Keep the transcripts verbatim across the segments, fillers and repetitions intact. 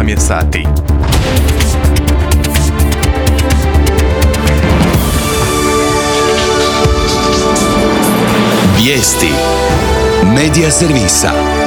osam je sati. Vijesti Medija servisa.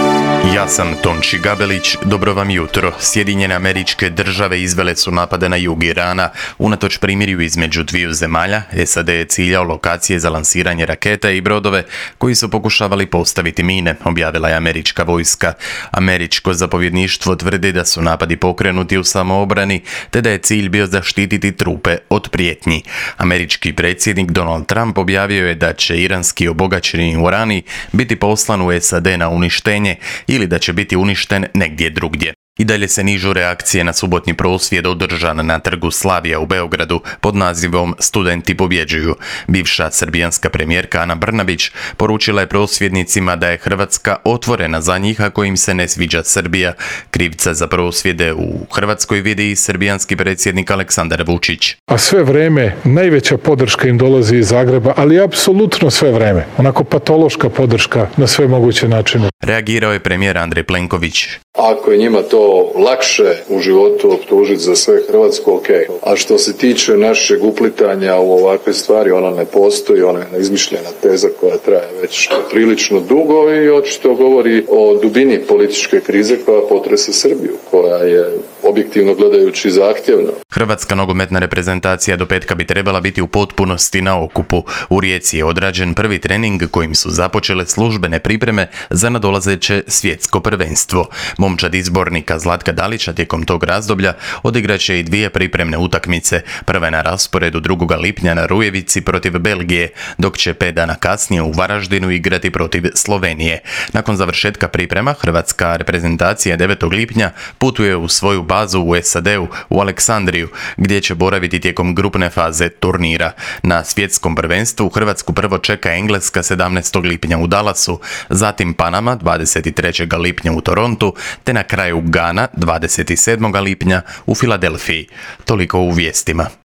Ja sam Tonči Gabelić, dobro vam jutro. Sjedinjene Američke Države izvele su napade na jug Irana. Unatoč primirju između dviju zemalja, S A D je ciljao lokacije za lansiranje raketa i brodove koji su pokušavali postaviti mine, objavila je američka vojska. Američko zapovjedništvo tvrdi da su napadi pokrenuti u samoobrani, te da je cilj bio zaštititi trupe od prijetnji. Američki predsjednik Donald Trump objavio je da će iranski obogaćeni urani biti poslan u S A D na uništenje ili da će biti uništen negdje drugdje. I dalje se nižu reakcije na subotnji prosvjed održan na trgu Slavija u Beogradu pod nazivom Studenti pobjeđuju. Bivša srbijanska premijerka Ana Brnabić poručila je prosvjednicima da je Hrvatska otvorena za njih ako im se ne sviđa Srbija. Krivca za prosvjede u Hrvatskoj vidi i srbijanski predsjednik Aleksandar Vučić. A sve vreme najveća podrška im dolazi iz Zagreba, ali apsolutno sve vreme. Onako patološka podrška na sve moguće načine. Reagirao je premijer Andrej Plenković. Ako je njima to lakše u životu optužiti za sve Hrvatsko, ok. A što se tiče našeg uplitanja u ovakve stvari, ona ne postoji, ona je izmišljena teza koja traje već prilično dugo i očito govori o dubini političke krize koja potresa Srbiju, koja je objektivno gledajući zahtjevna. Hrvatska nogometna reprezentacija do petka bi trebala biti u potpunosti na okupu. U Rijeci je odrađen prvi trening kojim su započele službene pripreme za nadolazeće svjetsko prvenstvo. Momčad izbornika Zlatka Dalića tijekom tog razdoblja odigraće i dvije pripremne utakmice. Prva je na rasporedu drugoga lipnja na Rujevici protiv Belgije, dok će pet dana kasnije u Varaždinu igrati protiv Slovenije. Nakon završetka priprema, hrvatska reprezentacija devetog lipnja putuje u svoju bazu u S A D-u u Aleksandriju, gdje će boraviti tijekom grupne faze turnira. Na svjetskom prvenstvu Hrvatsku prvo čeka Engleska sedamnaestog lipnja u Dallasu, zatim Panama dvadeset trećeg lipnja u Torontu, te na kraju Gana dvadeset sedmog lipnja u Filadelfiji. Toliko u vijestima.